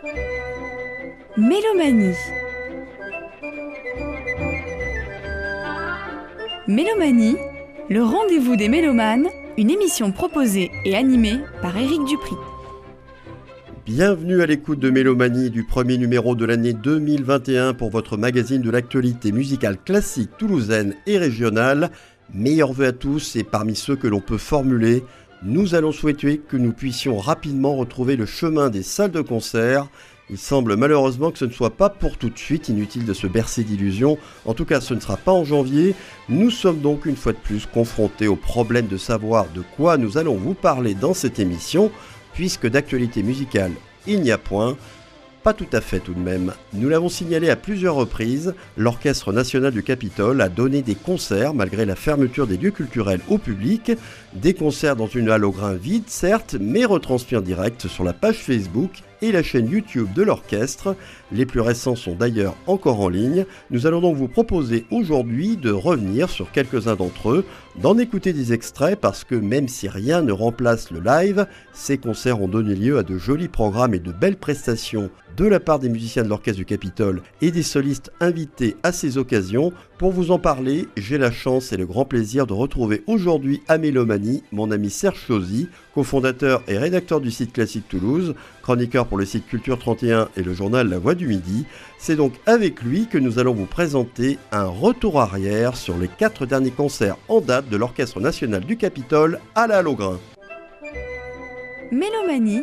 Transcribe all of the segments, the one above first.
Mélomanie. Mélomanie, le rendez-vous des mélomanes, une émission proposée et animée par Éric Dupri. Bienvenue à l'écoute de Mélomanie du premier numéro de l'année 2021 pour votre magazine de l'actualité musicale classique toulousaine et régionale. Meilleurs vœux à tous et parmi ceux que l'on peut formuler, nous allons souhaiter que nous puissions rapidement retrouver le chemin des salles de concert. Il semble malheureusement que ce ne soit pas pour tout de suite, inutile de se bercer d'illusions. En tout cas, ce ne sera pas en janvier. Nous sommes donc une fois de plus confrontés au problème de savoir de quoi nous allons vous parler dans cette émission, puisque d'actualité musicale, il n'y a point. Pas tout à fait tout de même. Nous l'avons signalé à plusieurs reprises, l'Orchestre national du Capitole a donné des concerts malgré la fermeture des lieux culturels au public. Des concerts dans une halle au grain vide, certes, mais retransmis en direct sur la page Facebook et la chaîne YouTube de l'orchestre. Les plus récents sont d'ailleurs encore en ligne. Nous allons donc vous proposer aujourd'hui de revenir sur quelques-uns d'entre eux, d'en écouter des extraits parce que même si rien ne remplace le live, ces concerts ont donné lieu à de jolis programmes et de belles prestations de la part des musiciens de l'Orchestre du Capitole et des solistes invités à ces occasions. Pour vous en parler, j'ai la chance et le grand plaisir de retrouver aujourd'hui à Mélomanie mon ami Serge Chauzy, cofondateur et rédacteur du site Classique Toulouse, chroniqueur pour le site Culture 31 et le journal La Voix du Midi. C'est donc avec lui que nous allons vous présenter un retour arrière sur les 4 derniers concerts en date de l'Orchestre national du Capitole à la Halle au Grain. Mélomanie.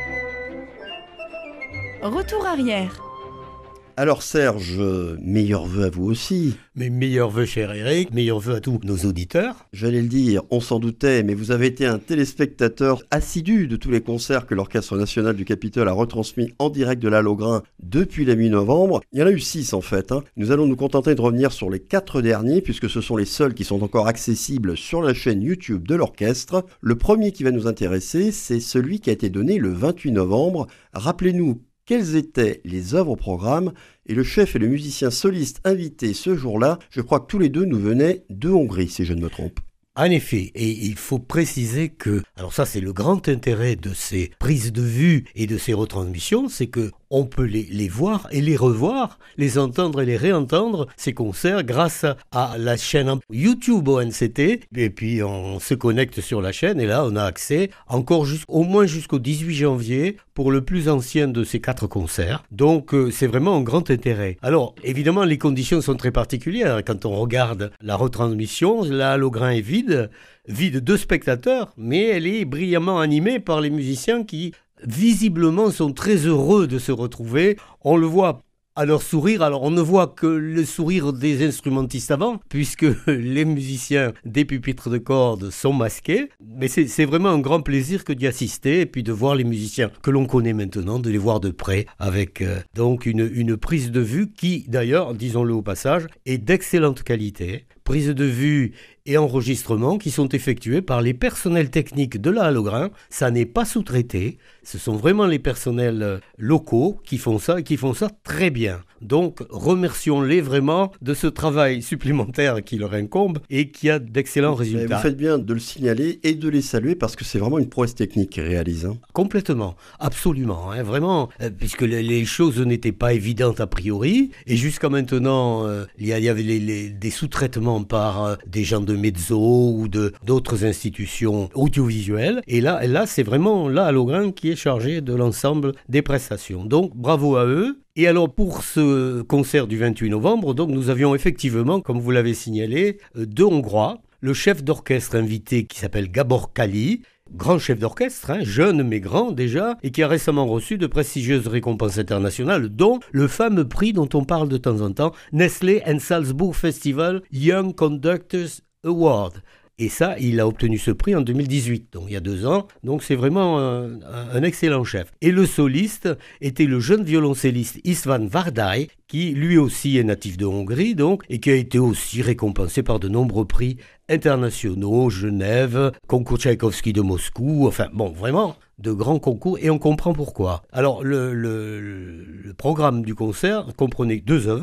Retour arrière. Alors Serge, meilleurs vœux à vous aussi. Mes meilleurs vœux, cher Eric, meilleurs vœux à tous nos auditeurs. J'allais le dire, on s'en doutait, mais vous avez été un téléspectateur assidu de tous les concerts que l'Orchestre national du Capitole a retransmis en direct de la Halle au Grain depuis la mi-novembre. Il y en a eu 6 en fait. Nous allons nous contenter de revenir sur les 4 derniers, puisque ce sont les seuls qui sont encore accessibles sur la chaîne YouTube de l'orchestre. Le premier qui va nous intéresser, c'est celui qui a été donné le 28 novembre. Rappelez-nous, quelles étaient les œuvres au programme? Et le chef et le musicien soliste invité ce jour-là, je crois que tous les deux nous venaient de Hongrie, si je ne me trompe. En effet, et il faut préciser que, alors ça c'est le grand intérêt de ces prises de vue et de ces retransmissions, c'est que on peut les voir et les revoir, les entendre et les réentendre, ces concerts, grâce à la chaîne YouTube ONCT. Et puis on se connecte sur la chaîne et là on a accès encore au moins jusqu'au 18 janvier pour le plus ancien de ces 4 concerts. Donc c'est vraiment un grand intérêt. Alors évidemment les conditions sont très particulières. Quand on regarde la retransmission, la Halle au Grain est vide de spectateurs, mais elle est brillamment animée par les musiciens qui visiblement sont très heureux de se retrouver. On le voit à leur sourire. Alors on ne voit que le sourire des instrumentistes avant, puisque les musiciens des pupitres de cordes sont masqués. Mais c'est vraiment un grand plaisir que d'y assister et puis de voir les musiciens que l'on connaît maintenant, de les voir de près avec donc une prise de vue qui d'ailleurs, disons-le au passage, est d'excellente qualité. Prise de vue et enregistrements qui sont effectués par les personnels techniques de la Halle au Grain. Ça n'est pas sous-traité, ce sont vraiment les personnels locaux qui font ça et qui font ça très bien. Donc remercions-les vraiment de ce travail supplémentaire qui leur incombe et qui a d'excellents résultats. Vous faites bien de le signaler et de les saluer parce que c'est vraiment une prouesse technique qu'ils réalisent. Complètement, absolument, vraiment, puisque les choses n'étaient pas évidentes a priori et jusqu'à maintenant il y avait des sous-traitements par des gens de mezzo ou d'autres institutions audiovisuelles. Et là c'est vraiment la Halle au Grain qui est chargée de l'ensemble des prestations. Donc bravo à eux. Et alors pour ce concert du 28 novembre, donc nous avions effectivement, comme vous l'avez signalé, 2 Hongrois. Le chef d'orchestre invité qui s'appelle Gabor Kali, grand chef d'orchestre, jeune mais grand déjà, et qui a récemment reçu de prestigieuses récompenses internationales, dont le fameux prix dont on parle de temps en temps, Nestlé and Salzburg Festival Young Conductors Award. Et ça, il a obtenu ce prix en 2018, donc il y a 2 ans. Donc c'est vraiment un excellent chef. Et le soliste était le jeune violoncelliste István Vardai, qui lui aussi est natif de Hongrie, donc, et qui a été aussi récompensé par de nombreux prix internationaux, Genève, concours Tchaïkovski de Moscou, enfin bon, vraiment de grands concours, et on comprend pourquoi. Alors le programme du concert comprenait 2 œuvres.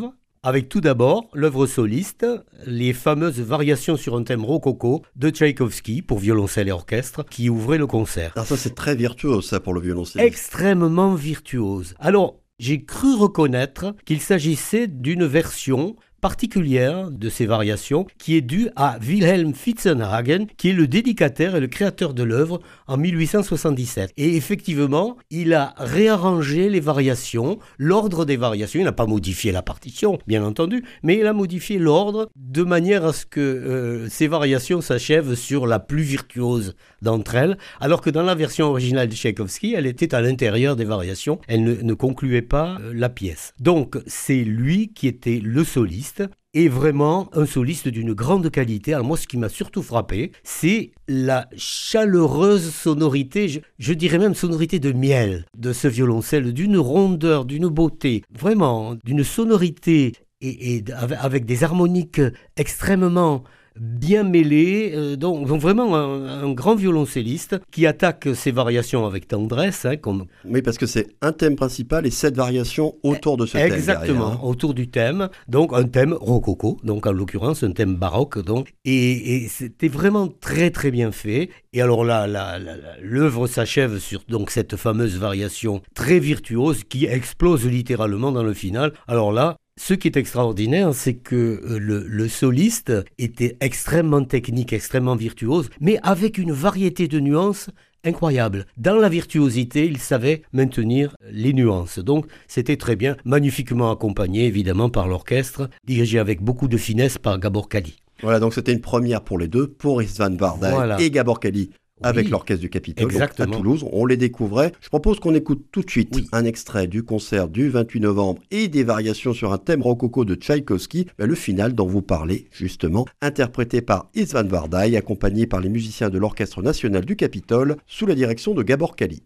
avec tout d'abord l'œuvre soliste, les fameuses variations sur un thème rococo de Tchaïkovski pour violoncelle et orchestre qui ouvrait le concert. Alors ça c'est très virtuose ça pour le violoncelle. Extrêmement virtuose. Alors, j'ai cru reconnaître qu'il s'agissait d'une version particulière de ces variations qui est due à Wilhelm Fitzenhagen, qui est le dédicataire et le créateur de l'œuvre en 1877. Et effectivement, il a réarrangé les variations, l'ordre des variations. Il n'a pas modifié la partition, bien entendu, mais il a modifié l'ordre de manière à ce que ces variations s'achèvent sur la plus virtuose d'entre elles, alors que dans la version originale de Tchaïkovski, elle était à l'intérieur des variations, elle ne concluait pas la pièce. Donc, c'est lui qui était le soliste, et vraiment un soliste d'une grande qualité. Alors moi, ce qui m'a surtout frappé, c'est la chaleureuse sonorité, je dirais même sonorité de miel de ce violoncelle, d'une rondeur, d'une beauté, vraiment d'une sonorité et avec des harmoniques extrêmement bien mêlé, donc vraiment un grand violoncelliste qui attaque ses variations avec tendresse. Oui, parce que c'est un thème principal et 7 variations autour de ce thème. Exactement, derrière, autour du thème. Donc un thème rococo, donc en l'occurrence un thème baroque. Donc, et c'était vraiment très très bien fait. Et alors là, l'œuvre s'achève sur donc, cette fameuse variation très virtuose qui explose littéralement dans le final. Alors là, ce qui est extraordinaire, c'est que le soliste était extrêmement technique, extrêmement virtuose, mais avec une variété de nuances incroyable. Dans la virtuosité, il savait maintenir les nuances. Donc, c'était très bien, magnifiquement accompagné, évidemment, par l'orchestre, dirigé avec beaucoup de finesse par Gabor Kali. Voilà, donc c'était une première pour les deux, pour István Vardai et Gabor Kali. Avec l'Orchestre du Capitole, donc à Toulouse. On les découvrait. Je propose qu'on écoute tout de suite un extrait du concert du 28 novembre et des variations sur un thème rococo de Tchaïkovski, le final dont vous parlez justement, interprété par István Vardai, accompagné par les musiciens de l'Orchestre national du Capitole, sous la direction de Gabor Kali.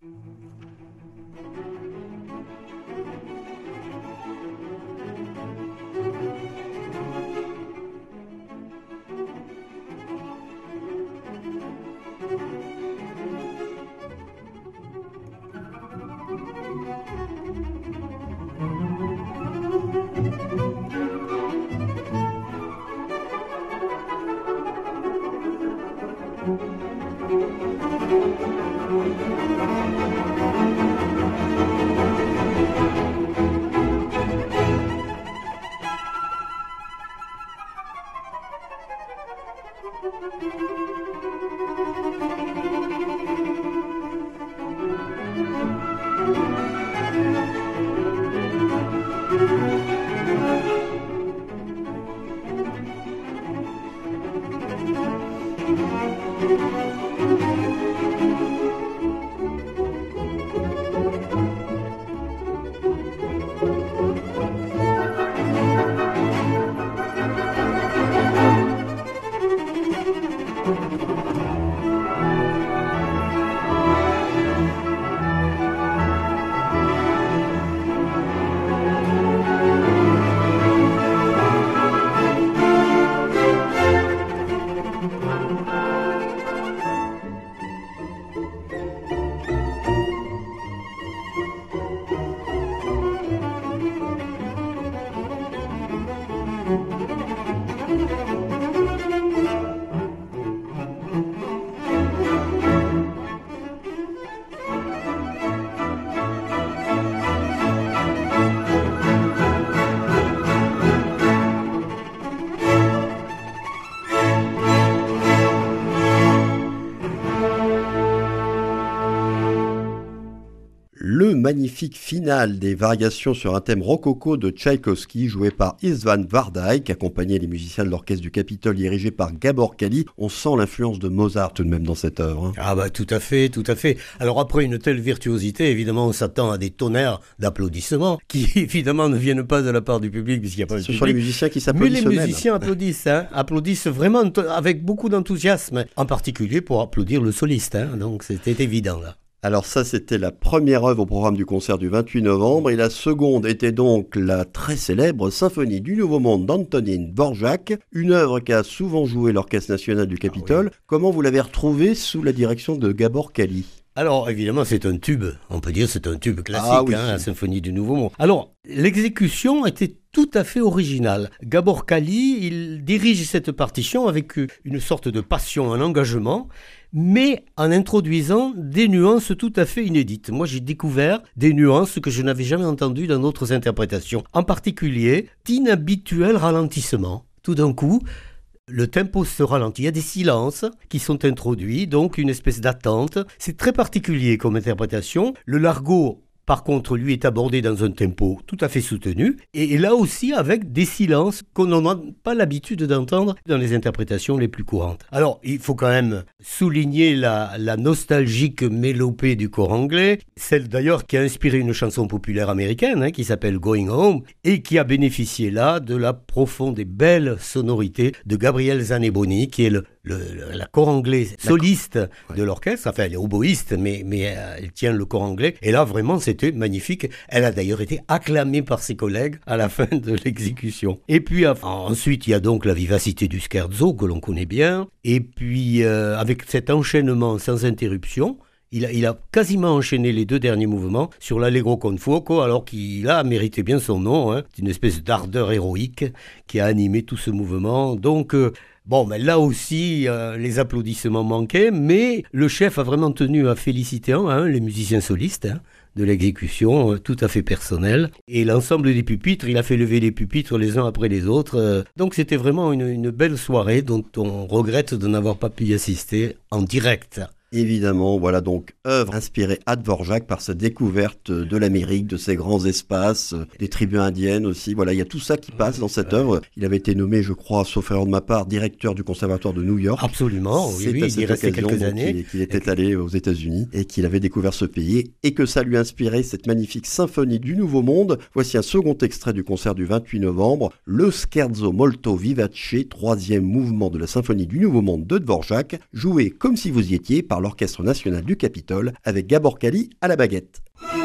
Le magnifique final des variations sur un thème rococo de Tchaïkovski, joué par István Vardai, qui accompagnait les musiciens de l'Orchestre du Capitole, dirigé par Gabor Kali. On sent l'influence de Mozart tout de même dans cette œuvre. Ah bah tout à fait, tout à fait. Alors après une telle virtuosité, évidemment on s'attend à des tonnerres d'applaudissements, qui évidemment ne viennent pas de la part du public, puisqu'il n'y a pas de public. Ce sont les musiciens qui s'applaudissent eux-mêmes. Mais les musiciens applaudissent, applaudissent vraiment avec beaucoup d'enthousiasme, en particulier pour applaudir le soliste, donc c'était évident là. Alors ça, c'était la première œuvre au programme du concert du 28 novembre et la seconde était donc la très célèbre Symphonie du Nouveau Monde d'Antonín Dvořák, une œuvre qu'a souvent joué l'Orchestre national du Capitole. Comment vous l'avez retrouvée sous la direction de Gabor Kali ? Alors, évidemment, c'est un tube. On peut dire c'est un tube classique, Ah oui. la symphonie du Nouveau Monde. Alors, l'exécution était tout à fait originale. Gabor Kali, il dirige cette partition avec une sorte de passion, un engagement, mais en introduisant des nuances tout à fait inédites. Moi, j'ai découvert des nuances que je n'avais jamais entendues dans d'autres interprétations. En particulier, d'inhabituels ralentissements. Tout d'un coup, le tempo se ralentit, il y a des silences qui sont introduits, donc une espèce d'attente. C'est très particulier comme interprétation. Le largo, par contre, lui est abordé dans un tempo tout à fait soutenu, et là aussi avec des silences qu'on n'a pas l'habitude d'entendre dans les interprétations les plus courantes. Alors, il faut quand même souligner la nostalgique mélopée du cor anglais, celle d'ailleurs qui a inspiré une chanson populaire américaine qui s'appelle Going Home, et qui a bénéficié là de la profonde et belle sonorité de Gabriele Zaneboni, qui est la cor anglais soliste de l'orchestre, enfin elle est oboïste, mais elle tient le cor anglais, et là vraiment c'était magnifique. Elle a d'ailleurs été acclamée par ses collègues à la fin de l'exécution. Et puis ensuite il y a donc la vivacité du scherzo que l'on connaît bien, et puis avec cet enchaînement sans interruption, il a quasiment enchaîné les deux derniers mouvements sur l'Allegro con fuoco, alors qu'il a mérité bien son nom. C'est une espèce d'ardeur héroïque qui a animé tout ce mouvement. Donc, mais là aussi, les applaudissements manquaient, mais le chef a vraiment tenu à féliciter les musiciens solistes de l'exécution, tout à fait personnelle. Et l'ensemble des pupitres, il a fait lever les pupitres les uns après les autres. Donc c'était vraiment une belle soirée dont on regrette de n'avoir pas pu y assister en direct. Évidemment, voilà donc œuvre inspirée à Dvorak par sa découverte de l'Amérique, de ses grands espaces, des tribus indiennes aussi. Voilà, il y a tout ça qui passe dans cette œuvre. Il avait été nommé, je crois, sauf erreur de ma part, directeur du Conservatoire de New York. Absolument, oui, il est resté quelques années. Qu'il était allé aux États-Unis et qu'il avait découvert ce pays et que ça lui a inspiré cette magnifique symphonie du Nouveau Monde. Voici un second extrait du concert du 28 novembre, le Scherzo molto vivace, troisième mouvement de la symphonie du Nouveau Monde de Dvorak, joué comme si vous y étiez par l'Orchestre national du Capitole avec Gabor Kali à la baguette.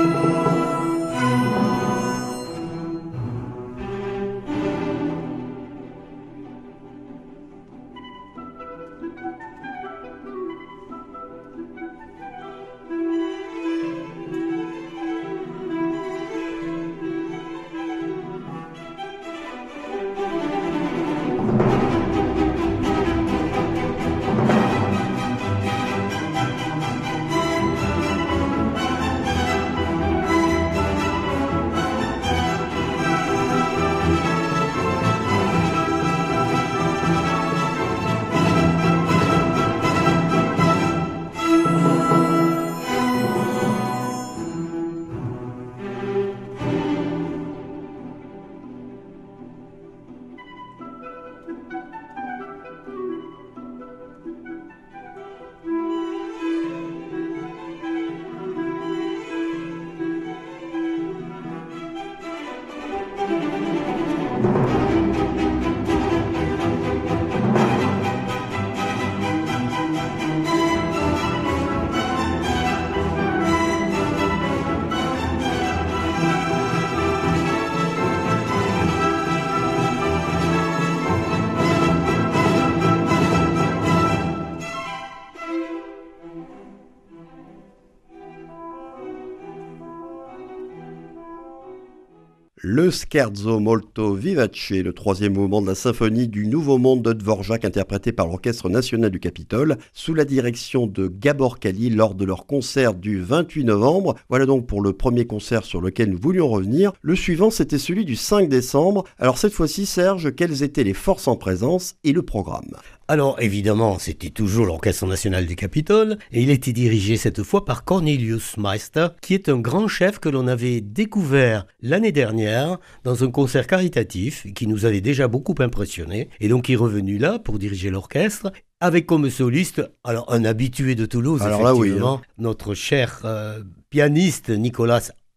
Le Scherzo molto vivace, le troisième mouvement de la symphonie du Nouveau Monde de Dvorak, interprété par l'Orchestre national du Capitole, sous la direction de Gabor Kali lors de leur concert du 28 novembre. Voilà donc pour le premier concert sur lequel nous voulions revenir. Le suivant, c'était celui du 5 décembre. Alors cette fois-ci, Serge, quelles étaient les forces en présence et le programme ? Alors évidemment, c'était toujours l'Orchestre national du Capitole, et il était dirigé cette fois par Cornelius Meister, qui est un grand chef que l'on avait découvert l'année dernière dans un concert caritatif qui nous avait déjà beaucoup impressionnés, et donc il est revenu là pour diriger l'orchestre, avec comme soliste, alors un habitué de Toulouse, alors effectivement, là, oui, notre cher pianiste Nicolas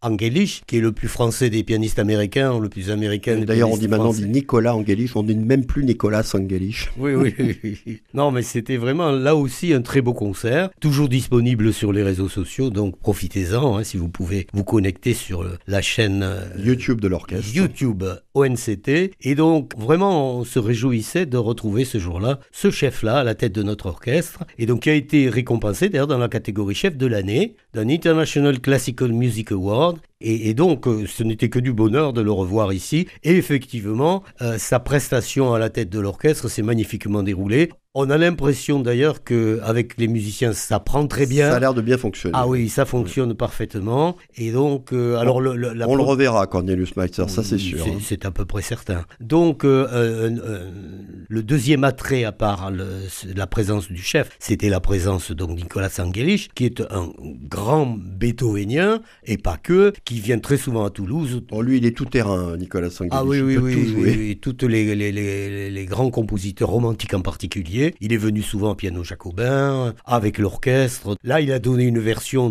Angelich, qui est le plus français des pianistes américains, le plus américain des D'ailleurs, pianistes on français. dit Nicolas Angelich, on dit même plus Nicolas Angelich. Oui. Non, mais c'était vraiment là aussi un très beau concert, toujours disponible sur les réseaux sociaux, donc profitez-en si vous pouvez vous connecter sur la chaîne YouTube de l'orchestre. YouTube ONCT. Et donc, vraiment, on se réjouissait de retrouver ce jour-là ce chef-là à la tête de notre orchestre, et donc qui a été récompensé d'ailleurs dans la catégorie chef de l'année d'un International Classical Music Award. Et donc, ce n'était que du bonheur de le revoir ici. Et effectivement, sa prestation à la tête de l'orchestre s'est magnifiquement déroulée. On a l'impression d'ailleurs qu'avec les musiciens, ça prend très bien. Ça a l'air de bien fonctionner. Ah oui, ça fonctionne parfaitement. Et donc, alors on le reverra, Cornelius Meister, ça c'est sûr. C'est à peu près certain. Donc, le deuxième attrait, à part la présence du chef, c'était la présence donc Nicolas Angelich, qui est un grand beethovenien, et pas que, qui vient très souvent à Toulouse. Bon, lui, il est tout terrain, Nicolas Angelich. Ah oui, il peut tout jouer. oui. Tous les grands compositeurs romantiques en particulier. Il est venu souvent au piano jacobin, avec l'orchestre. Là, il a donné une version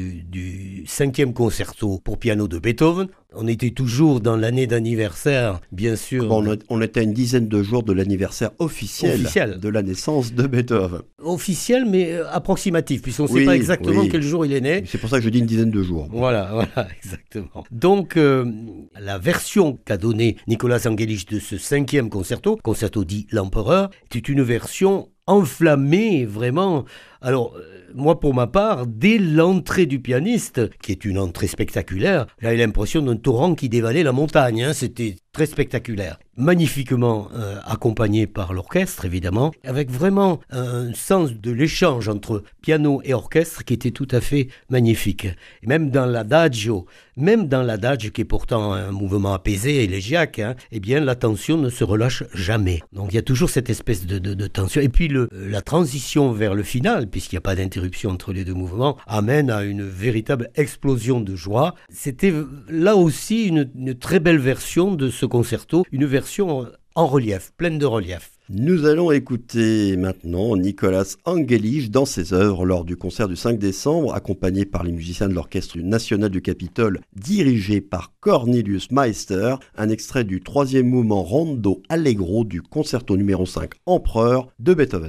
du 5e concerto pour piano de Beethoven. On était toujours dans l'année d'anniversaire, bien sûr. Bon, on était à une dizaine de jours de l'anniversaire officiel de la naissance de Beethoven. Officiel, mais approximatif, puisqu'on ne sait pas exactement quel jour il est né. C'est pour ça que je dis une dizaine de jours. Voilà, exactement. Donc, la version qu'a donnée Nicolas Angelich de ce 5e concerto dit L'Empereur, c'est une version enflammée, vraiment. Alors, moi, pour ma part, dès l'entrée du pianiste, qui est une entrée spectaculaire, j'avais l'impression d'un torrent qui dévalait la montagne. C'était très spectaculaire. Magnifiquement accompagné par l'orchestre, évidemment, avec vraiment un sens de l'échange entre piano et orchestre qui était tout à fait magnifique. Et même dans l'adagio, qui est pourtant un mouvement apaisé, élégiaque, eh bien, la tension ne se relâche jamais. Donc, il y a toujours cette espèce de tension. Et puis, la transition vers le final, puisqu'il n'y a pas d'interruption entre les deux mouvements, amène à une véritable explosion de joie. C'était là aussi une très belle version de ce concerto, une version en relief, pleine de relief. Nous allons écouter maintenant Nicolas Angelich dans ses œuvres lors du concert du 5 décembre, accompagné par les musiciens de l'Orchestre national du Capitole, dirigé par Cornelius Meister, un extrait du 3e mouvement Rondo Allegro du concerto numéro 5 Empereur de Beethoven.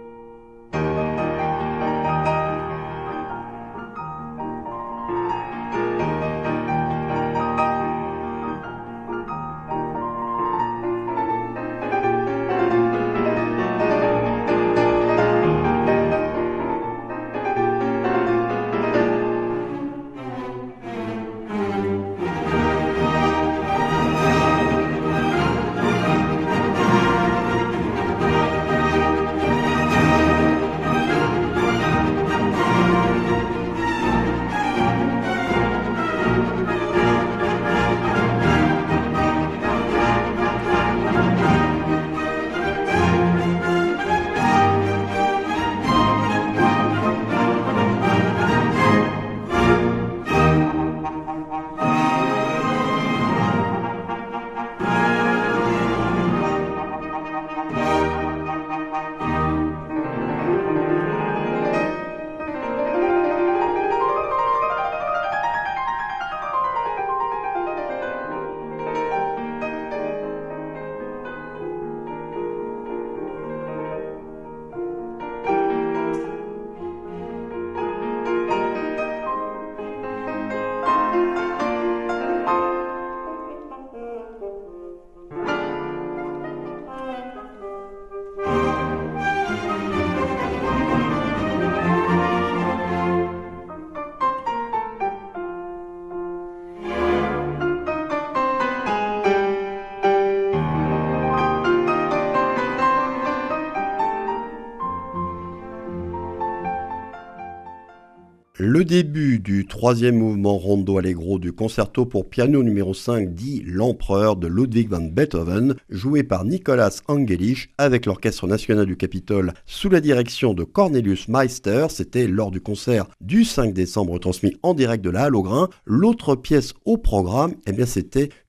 Le début du 3e mouvement Rondo Allegro du concerto pour piano numéro 5 dit L'Empereur de Ludwig van Beethoven, joué par Nicolas Angelich avec l'Orchestre national du Capitole sous la direction de Cornelius Meister. C'était lors du concert du 5 décembre transmis en direct de la Halle au Grain. L'autre pièce au programme, c'était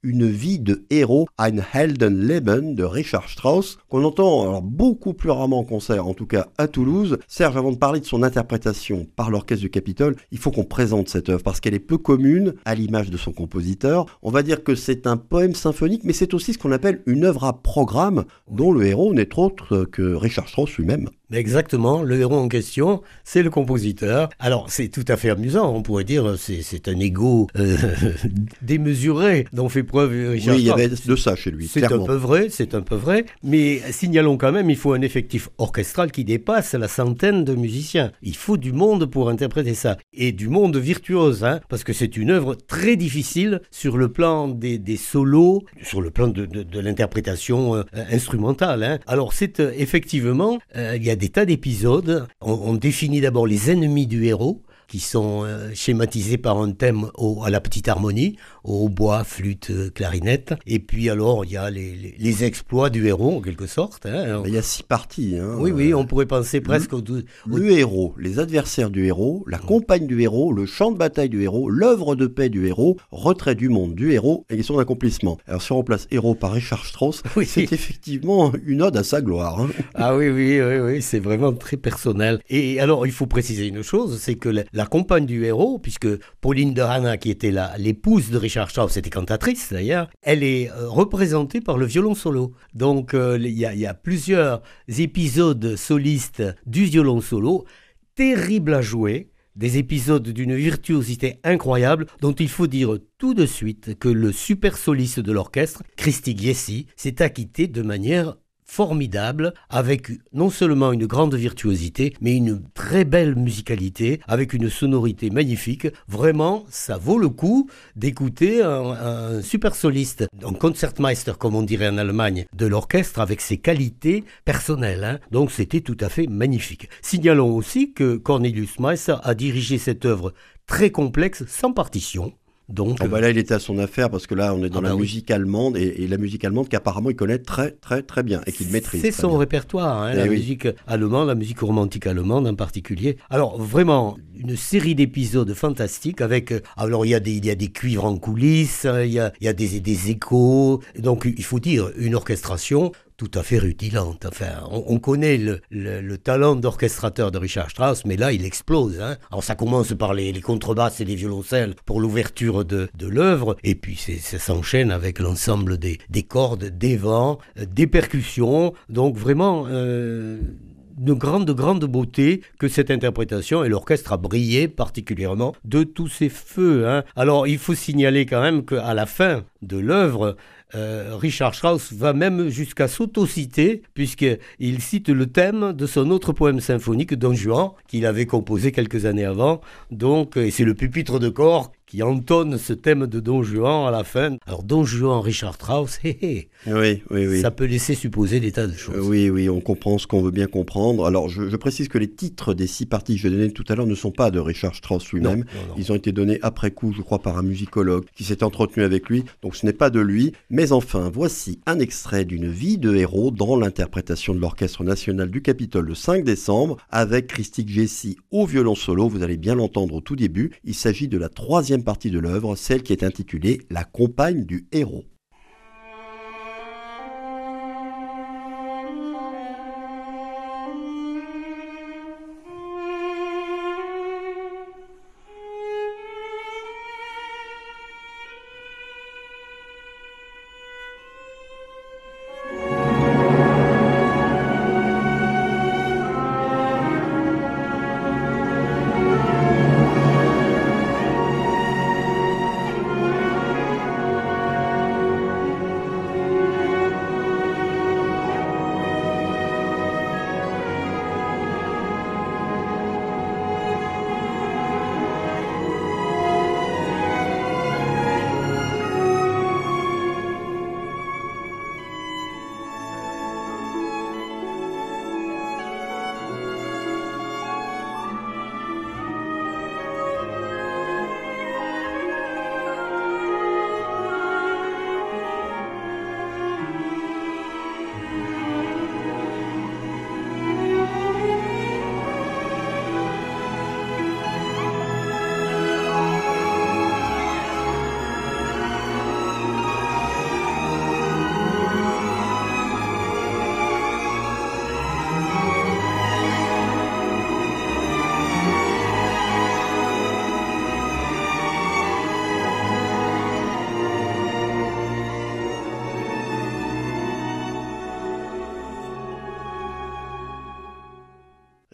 Une vie de héros, Ein Heldenleben de Richard Strauss, qu'on entend alors beaucoup plus rarement en concert, en tout cas à Toulouse. Serge, avant de parler de son interprétation par l'Orchestre du Capitole, il faut qu'on présente cette œuvre parce qu'elle est peu commune, à l'image de son compositeur. On va dire que c'est un poème symphonique, mais c'est aussi ce qu'on appelle une œuvre à programme, dont le héros n'est autre que Richard Strauss lui-même. Exactement, le héros en question, c'est le compositeur. Alors, c'est tout à fait amusant, on pourrait dire, c'est un ego démesuré dont fait preuve Richard Strauss. Oui, il y avait de ça chez lui, clairement. C'est un peu vrai, mais signalons quand même, il faut un effectif orchestral qui dépasse la centaine de musiciens. Il faut du monde pour interpréter ça, et du monde virtuose, parce que c'est une œuvre très difficile sur le plan des solos, sur le plan de l'interprétation instrumentale. Alors, c'est effectivement, il y a des tas d'épisodes. On définit d'abord les ennemis du héros, qui sont schématisés par un thème à la petite harmonie, au hautbois, flûte, clarinette. Et puis alors, il y a les exploits du héros, en quelque sorte. Il y a 6 parties. Oui, on pourrait penser presque le héros, les adversaires du héros, la compagne du héros, le champ de bataille du héros, l'œuvre de paix du héros, retrait du monde du héros et son accomplissement. Alors si on remplace héros par Richard Strauss, c'est effectivement une ode à sa gloire. Ah oui, c'est vraiment très personnel. Et alors, il faut préciser une chose, c'est que la compagne du héros, puisque Pauline de Hanna, qui était l'épouse de Richard Strauss, était cantatrice d'ailleurs, elle est représentée par le violon solo. Donc il y a plusieurs épisodes solistes du violon solo, terribles à jouer, des épisodes d'une virtuosité incroyable, dont il faut dire tout de suite que le super soliste de l'orchestre, Christy Giesi, s'est acquitté de manière formidable, avec non seulement une grande virtuosité, mais une très belle musicalité, avec une sonorité magnifique. Vraiment, ça vaut le coup d'écouter un super soliste, un Concertmeister, comme on dirait en Allemagne, de l'orchestre, avec ses qualités personnelles. Donc c'était tout à fait magnifique. Signalons aussi que Cornelius Meister a dirigé cette œuvre très complexe, sans partition. Donc, là, il était à son affaire parce que là, on est dans la musique allemande et la musique allemande qu'apparemment il connaît très, très, très bien et qu'il maîtrise. C'est son répertoire, la musique allemande, la musique romantique allemande en particulier. Alors, vraiment, une série d'épisodes fantastiques avec. Alors, il y a des cuivres en coulisses, il y a des échos. Donc, il faut dire une orchestration tout à fait rutilante. Enfin, on connaît le talent d'orchestrateur de Richard Strauss, mais là, il explose. Alors, ça commence par les contrebasses et les violoncelles pour l'ouverture de l'œuvre, et puis ça s'enchaîne avec l'ensemble des cordes, des vents, des percussions. Donc, vraiment de grande beauté que cette interprétation, et l'orchestre a brillé particulièrement de tous ses feux. Alors, il faut signaler quand même qu'à la fin de l'œuvre, Richard Strauss va même jusqu'à s'autociter, puisqu'il cite le thème de son autre poème symphonique, Don Juan, qu'il avait composé quelques années avant. Donc, et c'est le pupitre de corps qui entonne ce thème de Don Juan à la fin. Alors, Don Juan, Richard Strauss, Oui. Ça peut laisser supposer des tas de choses. Oui, on comprend ce qu'on veut bien comprendre. Alors, je précise que les titres des 6 parties que je donnais tout à l'heure ne sont pas de Richard Strauss lui-même. Non. Ils ont été donnés après coup, je crois, par un musicologue qui s'est entretenu avec lui. Donc, ce n'est pas de lui. Mais enfin, voici un extrait d'une vie de héros dans l'interprétation de l'Orchestre National du Capitole le 5 décembre avec Christy Giesi au violon solo. Vous allez bien l'entendre au tout début. Il s'agit de la 3e partie de l'œuvre, celle qui est intitulée « La compagne du héros ».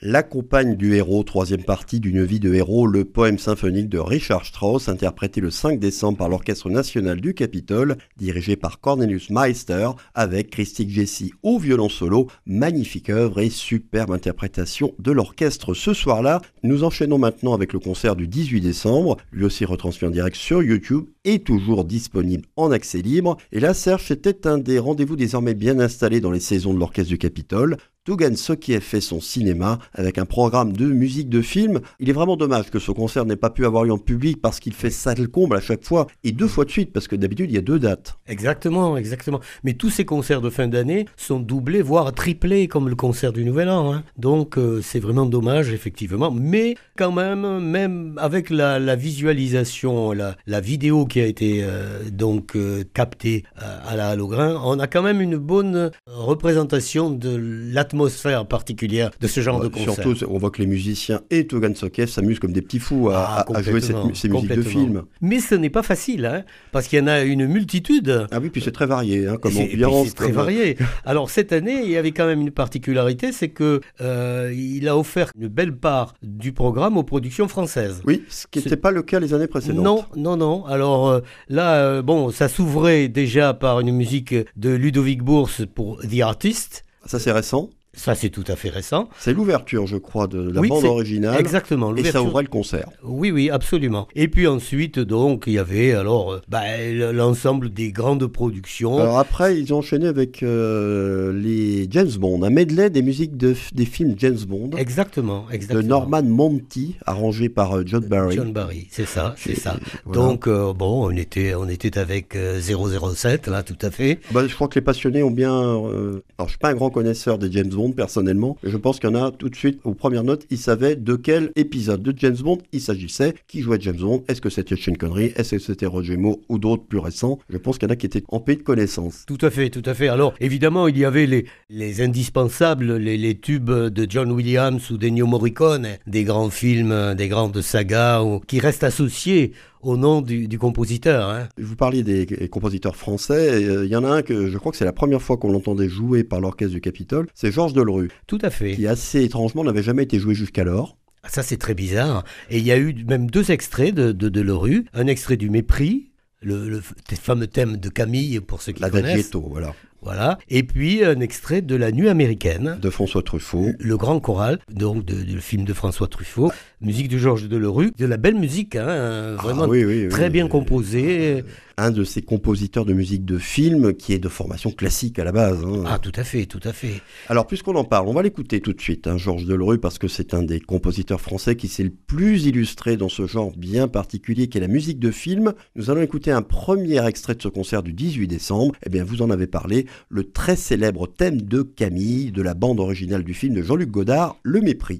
La compagne du héros, troisième partie d'une vie de héros, le poème symphonique de Richard Strauss, interprété le 5 décembre par l'Orchestre national du Capitole, dirigé par Cornelius Meister, avec Christine Jessie au violon solo. Magnifique œuvre et superbe interprétation de l'orchestre ce soir-là. Nous enchaînons maintenant avec le concert du 18 décembre, lui aussi retransmis en direct sur YouTube et toujours disponible en accès libre. Et là, Serge, c'était un des rendez-vous désormais bien installés dans les saisons de l'Orchestre du Capitole. Tougan Sokiev fait son cinéma avec un programme de musique de film. Il est vraiment dommage que ce concert n'ait pas pu avoir lieu en public parce qu'il fait salle comble à chaque fois et 2 fois de suite parce que d'habitude il y a 2 dates. Exactement. Mais tous ces concerts de fin d'année sont doublés, voire triplés comme le concert du Nouvel An. Donc c'est vraiment dommage effectivement. Mais quand même avec la visualisation, la vidéo qui a été captée à la Hallogrin, on a quand même une bonne représentation de l'atmosphère particulière de ce genre de concert. Surtout, on voit que les musiciens et Tougan Sokiev s'amusent comme des petits fous à jouer ces musiques de film. Mais ce n'est pas facile, parce qu'il y en a une multitude. Ah oui, puis c'est très varié, comme ambiance. C'est très varié. Alors cette année, il y avait quand même une particularité, c'est que il a offert une belle part du programme aux productions françaises. Oui, ce qui n'était pas le cas les années précédentes. Non. Alors là, ça s'ouvrait déjà par une musique de Ludovic Bourse pour The Artist. Ça, c'est récent. Ça, c'est tout à fait récent. C'est l'ouverture, je crois, de la bande originale. Exactement. Et ça ouvrait le concert. Oui, absolument. Et puis ensuite, donc, il y avait l'ensemble des grandes productions. Alors après, ils ont enchaîné avec les James Bond, un medley des musiques des films James Bond. Exactement. De Norman Monty, arrangé par John Barry. John Barry, c'est ça. Voilà. Donc, on était avec 007, là, tout à fait. Je crois que les passionnés ont bien... Alors, je suis pas un grand connaisseur des James Bond, personnellement. Je pense qu'il y en a tout de suite, aux premières notes, ils savaient de quel épisode de James Bond il s'agissait, qui jouait James Bond, est-ce que c'était Sean Connery, est-ce que c'était Roger Moore ou d'autres plus récents. Je pense qu'il y en a qui étaient en pays de connaissance. Tout à fait. Alors, évidemment, il y avait les indispensables, les tubes de John Williams ou d'Ennio Morricone, des grands films, des grandes sagas qui restent associés au nom du compositeur. Vous parliez des compositeurs français, il y en a un que je crois que c'est la première fois qu'on l'entendait jouer par l'Orchestre du Capitole, c'est Georges Delerue. Tout à fait. Qui assez étrangement n'avait jamais été joué jusqu'alors. Ça c'est très bizarre. Et il y a eu même 2 extraits de Delerue, un extrait du Mépris, le fameux thème de Camille pour ceux qui connaissent. L'Adagietto, Voilà. Et puis un extrait de La Nuit américaine. De François Truffaut. Le grand choral, donc du film de François Truffaut. Musique de Georges Delerue. De la belle musique, vraiment très bien composée. Un de ces compositeurs de musique de film qui est de formation classique à la base. Ah, tout à fait. Alors, puisqu'on en parle, on va l'écouter tout de suite, Georges Delerue, parce que c'est un des compositeurs français qui s'est le plus illustré dans ce genre bien particulier qu'est la musique de film. Nous allons écouter un premier extrait de ce concert du 18 décembre. Eh bien, vous en avez parlé, le très célèbre thème de Camille, de la bande originale du film de Jean-Luc Godard, Le Mépris.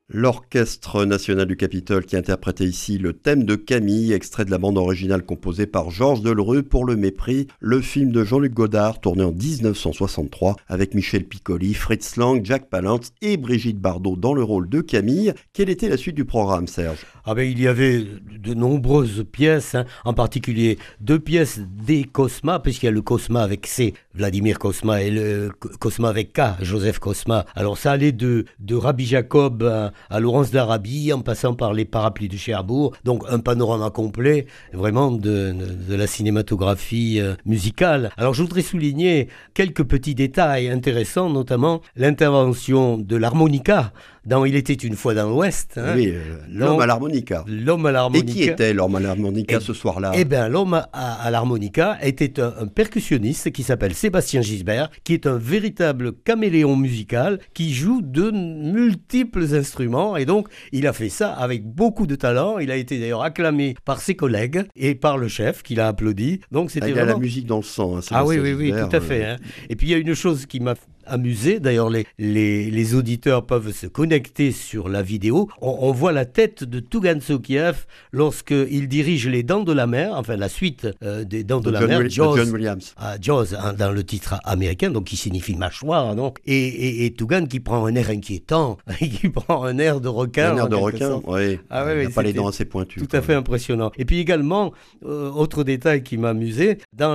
L'Orchestre national du Capitole qui interprétait ici le thème de Camille, extrait de la bande originale composée par Georges Delerue pour Le Mépris, le film de Jean-Luc Godard tourné en 1963 avec Michel Piccoli, Fritz Lang, Jack Palance et Brigitte Bardot dans le rôle de Camille. Quelle était la suite du programme, Serge ? Il y avait de nombreuses pièces, en particulier 2 pièces des Cosma, puisqu'il y a le Cosma avec C, Vladimir Cosma, et le Cosma avec K, Joseph Cosma. Alors ça allait de Rabbi Jacob à Laurence d'Arabie, en passant par les Parapluies de Cherbourg, donc un panorama complet, vraiment de la cinématographie musicale. Alors je voudrais souligner quelques petits détails intéressants, notamment l'intervention de l'harmonica dans Il était une fois dans l'Ouest. Oui, l'homme à l'harmonica. L'homme à l'harmonica. Et qui était l'homme à l'harmonica ce soir-là ? L'homme à l'harmonica était un percussionniste qui s'appelle Sébastien Gisbert, qui est un véritable caméléon musical qui joue de multiples instruments, et donc il a fait ça avec beaucoup de talent. Il a été d'ailleurs acclamé par ses collègues et par le chef qui l'a applaudi. Donc c'était il a la musique dans le sang. Oui, tout à fait. Et puis il y a une chose qui m'a amusé, d'ailleurs les auditeurs peuvent se connecter sur la vidéo. On voit la tête de Tougan Sokiev lorsqu'il dirige Les Dents de la Mer, enfin la suite des Dents de la Mer, John Williams. Jaws, dans le titre américain, donc qui signifie mâchoire, donc. Et Tougan qui prend un air inquiétant, qui prend un air de requin. Un air de requin, oui. Il n'a pas les dents assez pointues. Tout à fait impressionnant. Et puis également, autre détail qui m'a amusé,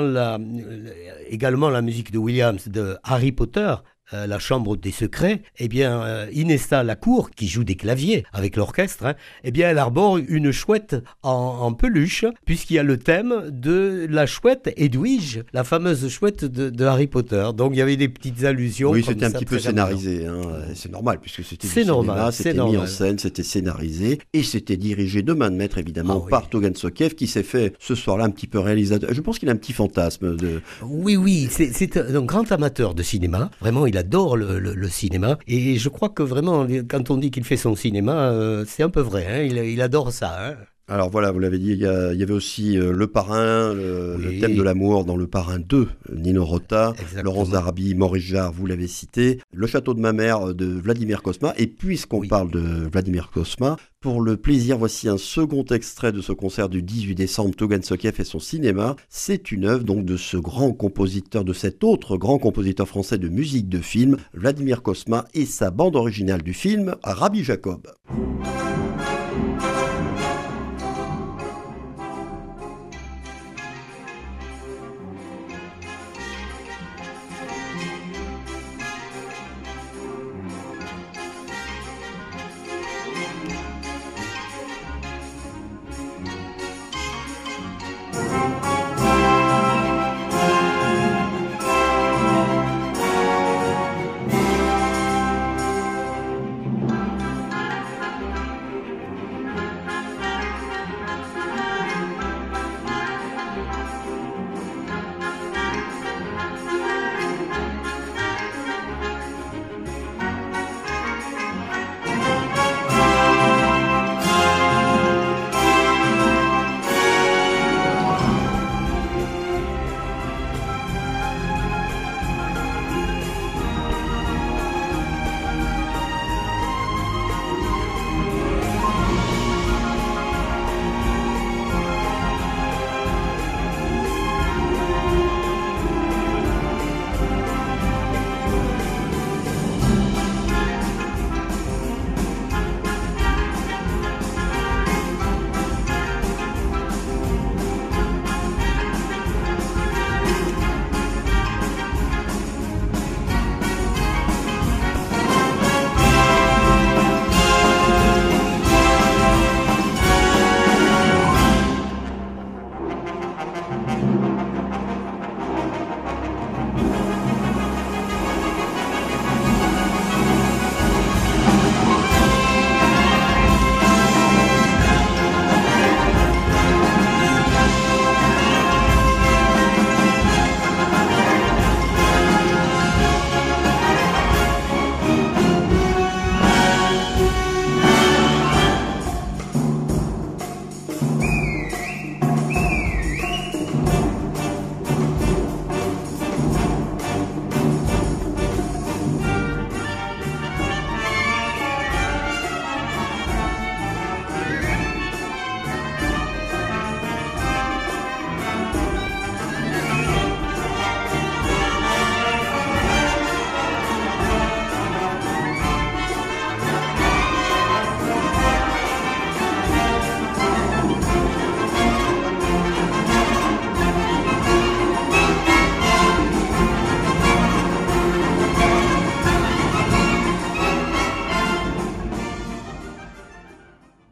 également la musique de Williams de Harry Potter, la chambre des secrets, Inesta Lacour, qui joue des claviers avec l'orchestre, elle arbore une chouette en peluche, puisqu'il y a le thème de la chouette Edwige, la fameuse chouette de Harry Potter. Donc il y avait des petites allusions. Oui, c'était un petit peu scénarisé, c'est normal, puisque c'était du cinéma, c'était mis en scène, c'était scénarisé, et c'était dirigé de main de maître, évidemment, par Tougan Sokiev, qui s'est fait ce soir-là un petit peu réalisateur. Je pense qu'il a un petit fantasme de... Oui, c'est un grand amateur de cinéma, vraiment. Il adore le cinéma, et je crois que vraiment quand on dit qu'il fait son cinéma, c'est un peu vrai, il adore ça. Alors voilà, vous l'avez dit, il y avait aussi Le Parrain, le thème de l'amour dans Le Parrain 2, Nino Rota, Laurence d'Arabie, Maurice Jarre, vous l'avez cité, Le Château de ma mère de Vladimir Cosma. Et puisqu'on parle de Vladimir Cosma, pour le plaisir, voici un second extrait de ce concert du 18 décembre, Tougan Sokiev et son cinéma. C'est une œuvre donc de ce grand compositeur, de cet autre grand compositeur français de musique de film, Vladimir Cosma, et sa bande originale du film, Rabbi Jacob.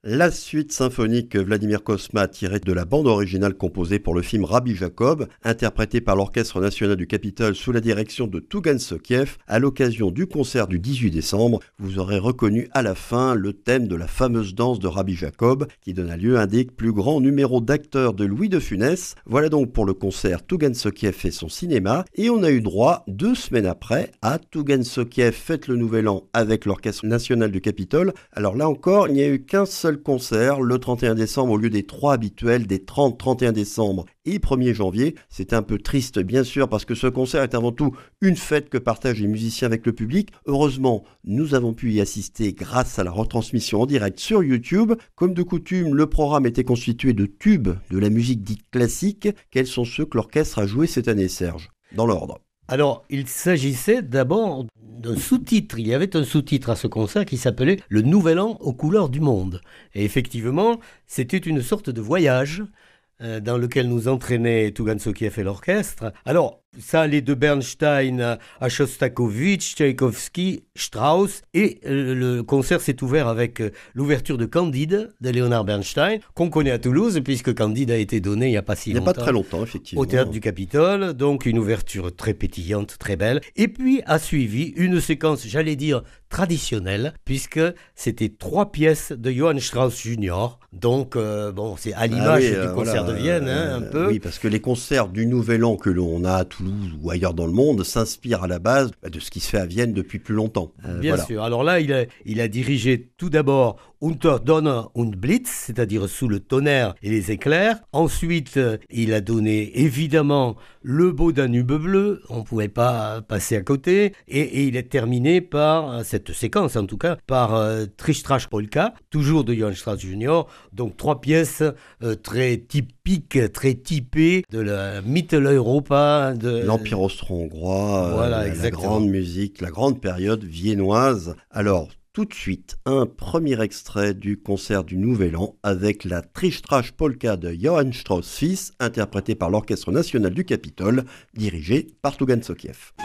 La suite symphonique que Vladimir Cosma a tirée de la bande originale composée pour le film Rabbi Jacob, interprétée par l'Orchestre national du Capitole sous la direction de Tougan Sokiev, à l'occasion du concert du 18 décembre, vous aurez reconnu à la fin le thème de la fameuse danse de Rabbi Jacob, qui donna lieu à un des plus grands numéros d'acteurs de Louis de Funès. Voilà donc pour le concert Tougan Sokiev et son cinéma, et on a eu droit 2 semaines après à Tougan Sokiev fête le Nouvel An avec l'Orchestre national du Capitole. Alors là encore, il n'y a eu qu'un seul concert le 31 décembre au lieu des 3 habituels des 30, 31 décembre et 1er janvier. C'est un peu triste bien sûr parce que ce concert est avant tout une fête que partagent les musiciens avec le public. Heureusement, nous avons pu y assister grâce à la retransmission en direct sur YouTube. Comme de coutume, le programme était constitué de tubes de la musique dite classique. Quels sont ceux que l'orchestre a joués cette année, Serge? Dans l'ordre. Alors, il s'agissait d'abord d'un sous-titre. Il y avait un sous-titre à ce concert qui s'appelait « Le Nouvel An aux couleurs du monde ». Et effectivement, c'était une sorte de voyage dans lequel nous entraînait Tougan Sokiev et l'orchestre. Alors, ça allait de Bernstein à Shostakovich, Tchaïkovski, Strauss, et le concert s'est ouvert avec l'ouverture de Candide de Leonard Bernstein, qu'on connaît à Toulouse, puisque Candide a été donné il n'y a pas si longtemps. Il n'y a pas très longtemps, effectivement. Au Théâtre du Capitole, donc une ouverture très pétillante, très belle. Et puis a suivi une séquence, j'allais dire, traditionnelle, puisque c'était 3 pièces de Johann Strauss Jr. Donc, c'est à l'image du concert de Vienne, un peu. Oui, parce que les concerts du Nouvel An que l'on a à Toulouse ou ailleurs dans le monde s'inspirent à la base de ce qui se fait à Vienne depuis plus longtemps. Bien sûr. Alors là, il a dirigé tout d'abord Unter Donner und Blitz, c'est-à-dire sous le tonnerre et les éclairs. Ensuite, il a donné évidemment Le beau Danube bleu, on ne pouvait pas passer à côté. Et il est terminé par, cette séquence en tout cas, par Trish-Trash Polka, toujours de Johann Strauss Jr. Donc 3 pièces très typiques, très typées de la Mitteleuropa, de l'Empire austro-hongrois, voilà, la grande musique, la grande période viennoise. Alors, tout de suite, un premier extrait du concert du Nouvel An avec la Trish-Trash Polka de Johann Strauss fils, interprétée par l'Orchestre national du Capitole, dirigé par Tougan Sokiev.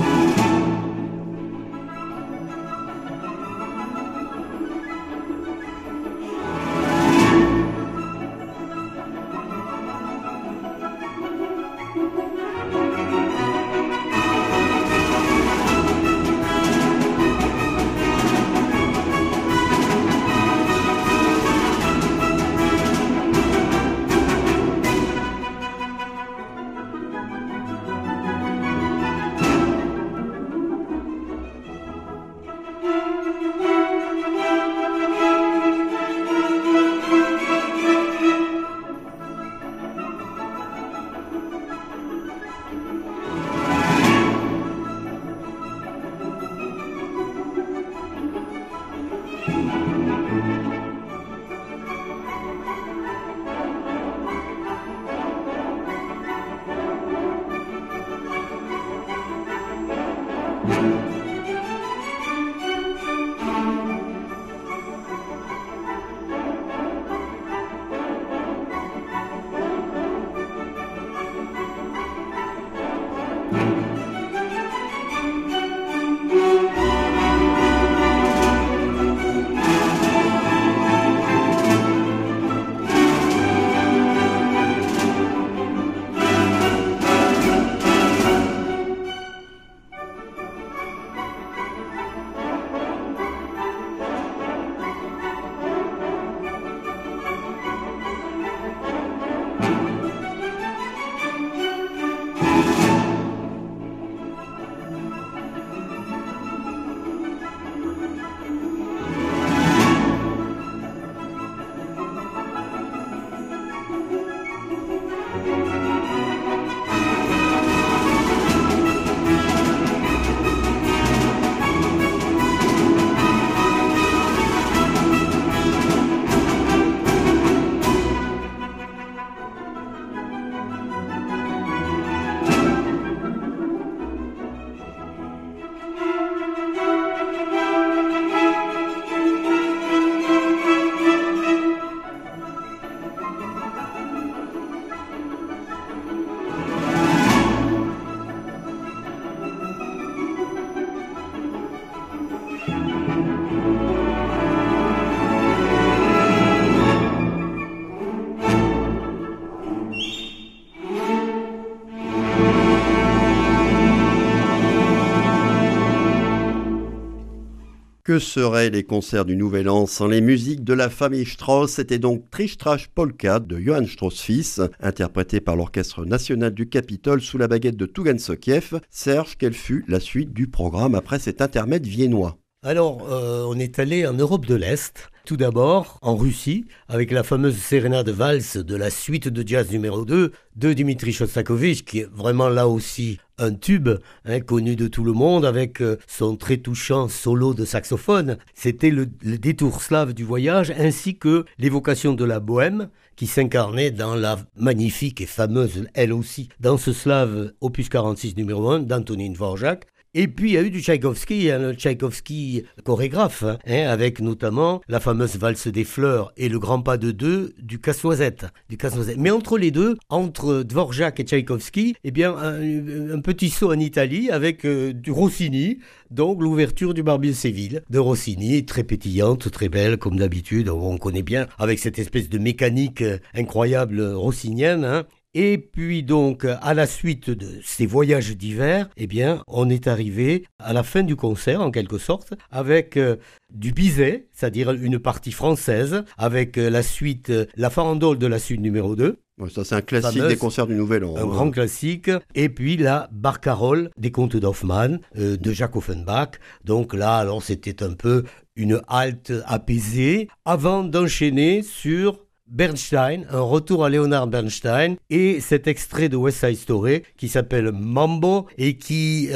Que seraient les concerts du Nouvel An sans les musiques de la famille Strauss? C'était donc Trish Trash Polka de Johann Strauss fils, interprété par l'Orchestre National du Capitole sous la baguette de Tougan Sokiev. Serge, quelle fut la suite du programme après cet intermède viennois? Alors, on est allé en Europe de l'Est, tout d'abord en Russie, avec la fameuse sérénade valse de la suite de jazz numéro 2 de Dimitri Shostakovich, qui est vraiment là aussi un tube, connu de tout le monde, avec son très touchant solo de saxophone. C'était le détour slave du voyage, ainsi que l'évocation de la bohème, qui s'incarnait dans la magnifique et fameuse, elle aussi, Danse slave, opus 46 numéro 1 d'Antonin Dvorak. Et puis il y a eu du Tchaïkovski, un Tchaïkovski chorégraphe, avec notamment la fameuse valse des fleurs et le grand pas de deux du Casse-Noisette. Mais entre les deux, entre Dvorak et Tchaïkovski, eh bien un petit saut en Italie avec du Rossini, donc l'ouverture du Barbier de Séville de Rossini, très pétillante, très belle comme d'habitude, on connaît bien, avec cette espèce de mécanique incroyable rossinienne. Et puis donc, à la suite de ces voyages d'hiver, eh bien, on est arrivé à la fin du concert, en quelque sorte, avec du Bizet, c'est-à-dire une partie française, avec la suite, la farandole de la suite numéro 2. Ouais, ça, c'est un classique fameuse, des concerts du Nouvel An. Un grand classique. Et puis la barcarolle des contes d'Hoffmann, de Jacques Offenbach. Donc là, alors, c'était un peu une halte apaisée, avant d'enchaîner sur Bernstein, un retour à Leonard Bernstein, et cet extrait de West Side Story qui s'appelle Mambo et qui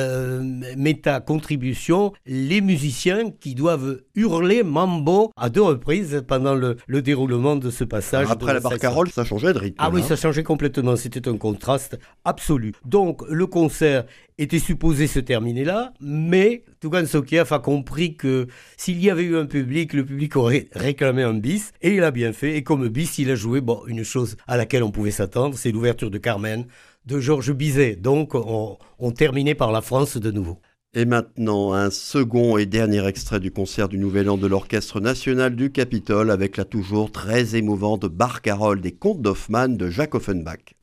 met à contribution les musiciens qui doivent hurler Mambo à 2 reprises pendant le déroulement de ce passage. Alors après la barcarolle, ça changeait de rythme. Ah oui, ça changeait complètement, c'était un contraste absolu. Donc le concert était supposé se terminer là, mais Tougan Sokiev a compris que s'il y avait eu un public, le public aurait réclamé un bis, et il a bien fait, et comme bis, il a joué une chose à laquelle on pouvait s'attendre, c'est l'ouverture de Carmen, de Georges Bizet. Donc on terminait par la France de nouveau. Et maintenant, un second et dernier extrait du concert du Nouvel An de l'Orchestre National du Capitole avec la toujours très émouvante barcarolle des contes d'Hoffmann de Jacques Offenbach.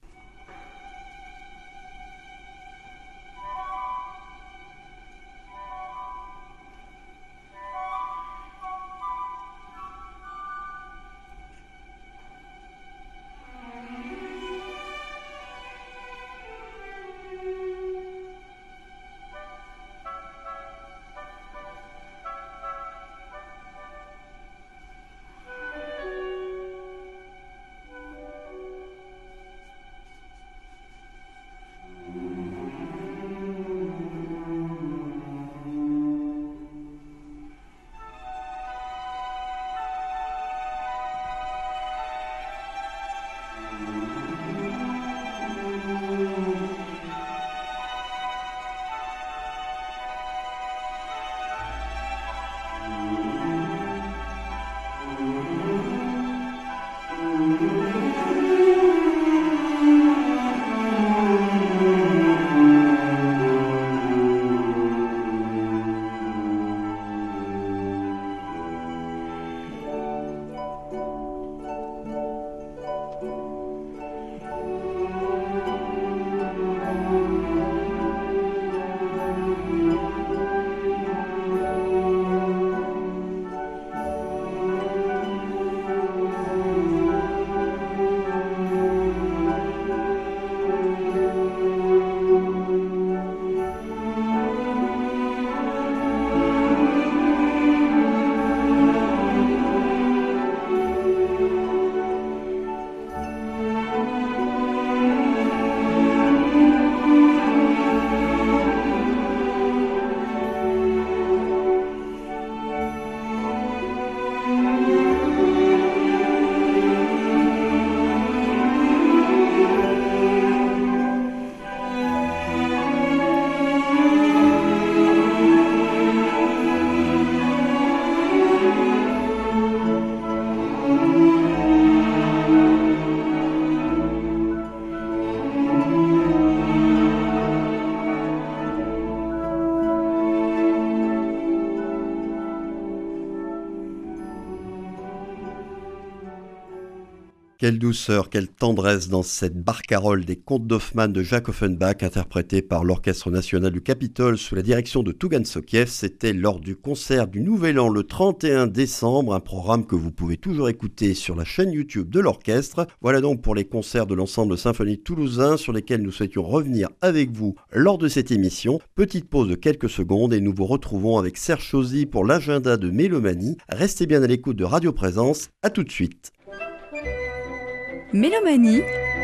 Quelle douceur, quelle tendresse dans cette barcarolle des contes d'Hoffmann de Jacques Offenbach, interprété par l'Orchestre national du Capitole sous la direction de Tougan Sokiev. C'était lors du concert du Nouvel An le 31 décembre, un programme que vous pouvez toujours écouter sur la chaîne YouTube de l'orchestre. Voilà donc pour les concerts de l'ensemble symphonique toulousain sur lesquels nous souhaitions revenir avec vous lors de cette émission. Petite pause de quelques secondes et nous vous retrouvons avec Serge Chauzy pour l'agenda de Mélomanie. Restez bien à l'écoute de Radio Présence, à tout de suite. Mélomanie,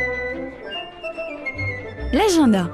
l'agenda.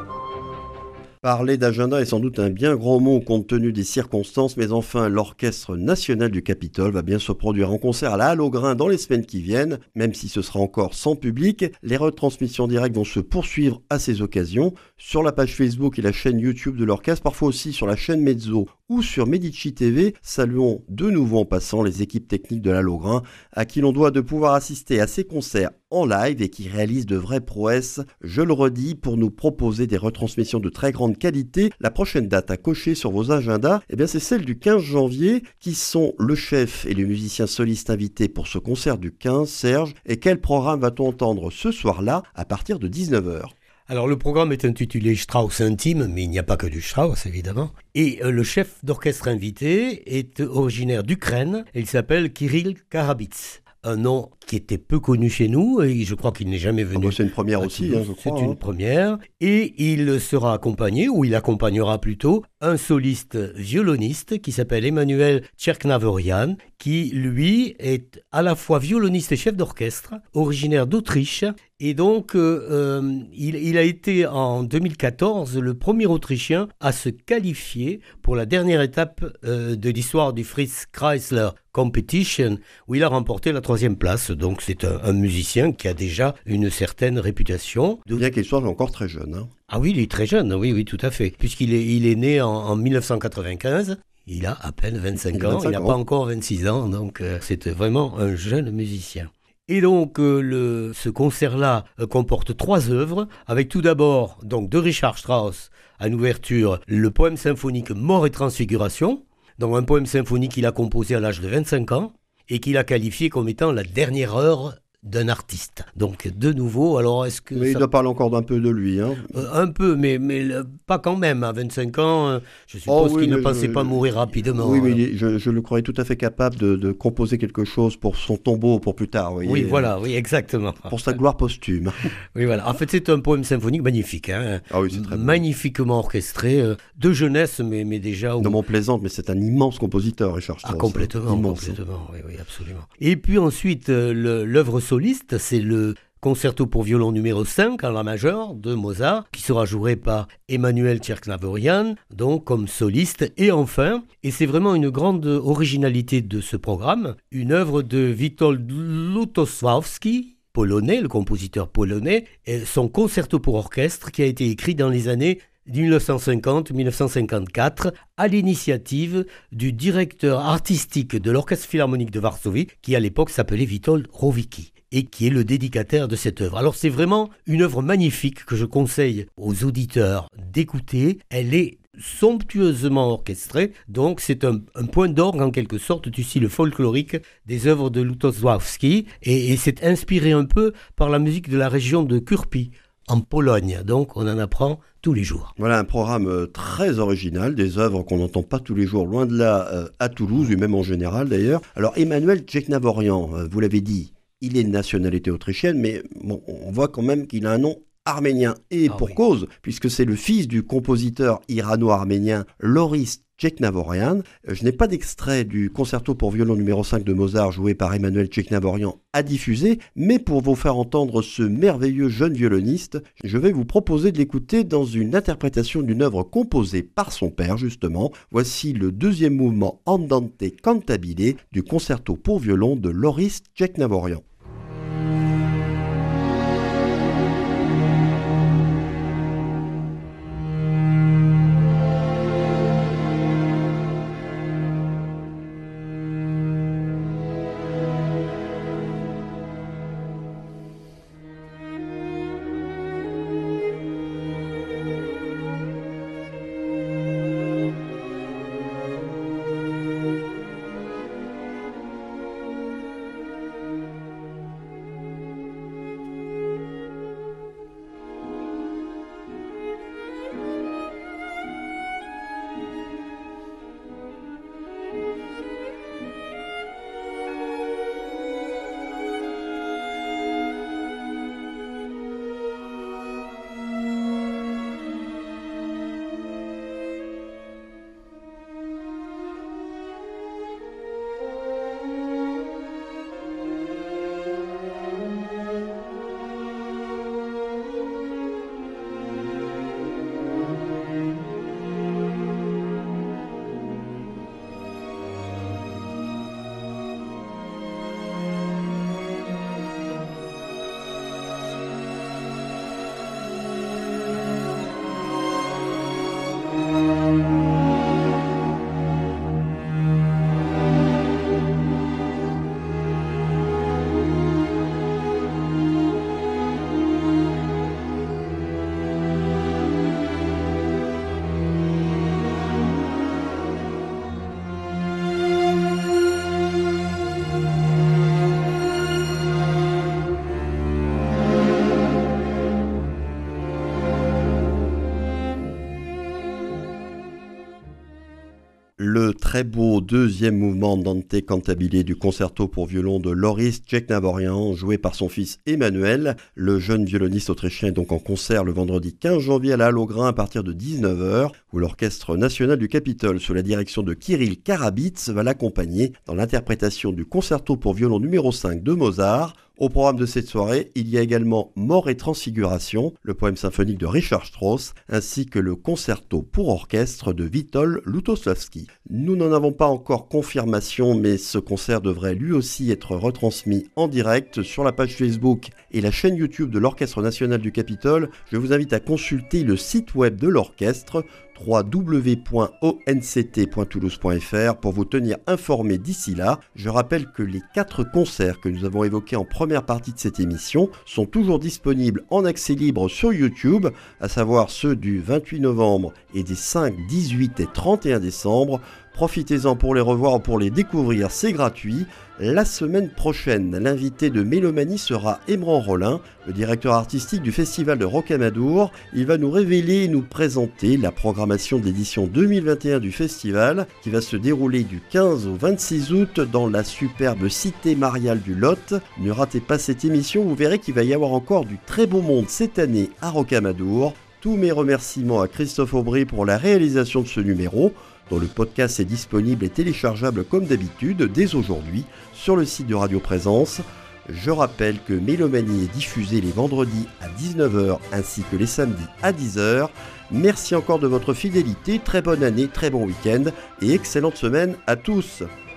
Parler d'agenda est sans doute un bien gros mot compte tenu des circonstances, mais enfin, l'Orchestre national du Capitole va bien se produire en concert à la Halle aux Grains dans les semaines qui viennent, même si ce sera encore sans public. Les retransmissions directes vont se poursuivre à ces occasions, sur la page Facebook et la chaîne YouTube de l'orchestre, parfois aussi sur la chaîne Mezzo ou sur Medici TV. Saluons de nouveau en passant les équipes techniques de la Halle aux Grains, à qui l'on doit de pouvoir assister à ces concerts en live et qui réalisent de vraies prouesses, je le redis, pour nous proposer des retransmissions de très grande qualité. La prochaine date à cocher sur vos agendas, c'est celle du 15 janvier. Qui sont le chef et le musicien soliste invité pour ce concert du 15, Serge? Et quel programme va-t-on entendre ce soir-là à partir de 19h? Alors le programme est intitulé Strauss intime, mais il n'y a pas que du Strauss évidemment. Et le chef d'orchestre invité est originaire d'Ukraine et il s'appelle Kirill Karabits. Un nom qui était peu connu chez nous et je crois qu'il n'est jamais venu. C'est une première aussi, je crois. C'est une première. Et il sera accompagné, ou il accompagnera plutôt, un soliste violoniste qui s'appelle Emmanuel Tcherknavorian, qui lui est à la fois violoniste et chef d'orchestre, originaire d'Autriche. Et donc, il a été en 2014 le premier Autrichien à se qualifier pour la dernière étape de l'histoire du Fritz Kreisler Competition, où il a remporté la 3e place. Donc c'est un musicien qui a déjà une certaine réputation. Bien qu'il soit encore très jeune. Hein. Ah oui, il est très jeune, oui, tout à fait. Puisqu'il est né en 1995. Il a à peine 25 ans, il n'a pas encore 26 ans, donc c'est vraiment un jeune musicien. Et donc, ce concert-là comporte 3 œuvres, avec tout d'abord donc, de Richard Strauss, en ouverture, le poème symphonique Mort et Transfiguration, donc un poème symphonique qu'il a composé à l'âge de 25 ans, et qu'il a qualifié comme étant la dernière heure d'un artiste. Donc, de nouveau, alors est-ce que... Mais il doit parler encore d'un peu de lui. Hein. Un peu, mais pas quand même. À 25 ans, je suppose qu'il ne pensait pas mourir rapidement. Oui, mais je le croyais tout à fait capable de composer quelque chose pour son tombeau, pour plus tard. Oui, voilà, oui, exactement. Pour sa gloire posthume. Oui, voilà. En fait, c'est un poème symphonique magnifique. Hein. Ah oui, c'est très magnifiquement orchestré, de jeunesse, mais déjà... Non, on plaisante, mais c'est un immense compositeur, Richard Strauss. Ah, complètement, oui, absolument. Et puis ensuite, l'œuvre soliste, c'est le concerto pour violon numéro 5 en la majeure de Mozart, qui sera joué par Emmanuel Tcherknavorian, donc comme soliste. Et enfin, et c'est vraiment une grande originalité de ce programme, une œuvre de Witold Lutosławski, polonais, le compositeur polonais, et son concerto pour orchestre qui a été écrit dans les années 1950-1954 à l'initiative du directeur artistique de l'Orchestre Philharmonique de Varsovie qui à l'époque s'appelait Witold Rowicki et qui est le dédicataire de cette œuvre. Alors c'est vraiment une œuvre magnifique que je conseille aux auditeurs d'écouter. Elle est somptueusement orchestrée, donc c'est un point d'orgue en quelque sorte du style folklorique des œuvres de Lutosławski et c'est inspiré un peu par la musique de la région de Kurpi en Pologne, donc on en apprend tous les jours. Voilà un programme très original, des œuvres qu'on n'entend pas tous les jours, loin de là à Toulouse, et même en général d'ailleurs. Alors Emmanuel Tcherknavorian, vous l'avez dit, il est de nationalité autrichienne, mais bon, on voit quand même qu'il a un nom arménien, et cause, puisque c'est le fils du compositeur irano-arménien Loris Tcherknavorian. Je n'ai pas d'extrait du concerto pour violon numéro 5 de Mozart joué par Emmanuel Tcherknavorian à diffuser, mais pour vous faire entendre ce merveilleux jeune violoniste, je vais vous proposer de l'écouter dans une interprétation d'une œuvre composée par son père justement. Voici le 2e mouvement Andante cantabile du concerto pour violon de Loris Tcherknavorian. Le très beau deuxième mouvement Dante Cantabile du concerto pour violon de Loris Tcheknavorian, joué par son fils Emmanuel. Le jeune violoniste autrichien est donc en concert le vendredi 15 janvier à la Halle au Grain à partir de 19h, où l'Orchestre national du Capitole, sous la direction de Kirill Karabits, va l'accompagner dans l'interprétation du concerto pour violon numéro 5 de Mozart. Au programme de cette soirée, il y a également Mort et Transfiguration, le poème symphonique de Richard Strauss, ainsi que le concerto pour orchestre de Witold Lutosławski. Nous n'en avons pas encore confirmation, mais ce concert devrait lui aussi être retransmis en direct sur la page Facebook et la chaîne YouTube de l'Orchestre national du Capitole. Je vous invite à consulter le site web de l'orchestre www.onct.toulouse.fr pour vous tenir informé d'ici là. Je rappelle que les 4 concerts que nous avons évoqués en première partie de cette émission sont toujours disponibles en accès libre sur YouTube, à savoir ceux du 28 novembre et des 5, 18 et 31 décembre. Profitez-en pour les revoir ou pour les découvrir, c'est gratuit. La semaine prochaine, l'invité de Mélomanie sera Emran Rollin, le directeur artistique du Festival de Rocamadour. Il va nous révéler et nous présenter la programmation d'édition 2021 du festival qui va se dérouler du 15 au 26 août dans la superbe cité mariale du Lot. Ne ratez pas cette émission, vous verrez qu'il va y avoir encore du très beau monde cette année à Rocamadour. Tous mes remerciements à Christophe Aubry pour la réalisation de ce numéro, dont le podcast est disponible et téléchargeable comme d'habitude dès aujourd'hui sur le site de Radio Présence. Je rappelle que Mélomanie est diffusée les vendredis à 19h ainsi que les samedis à 10h. Merci encore de votre fidélité, très bonne année, très bon week-end et excellente semaine à tous.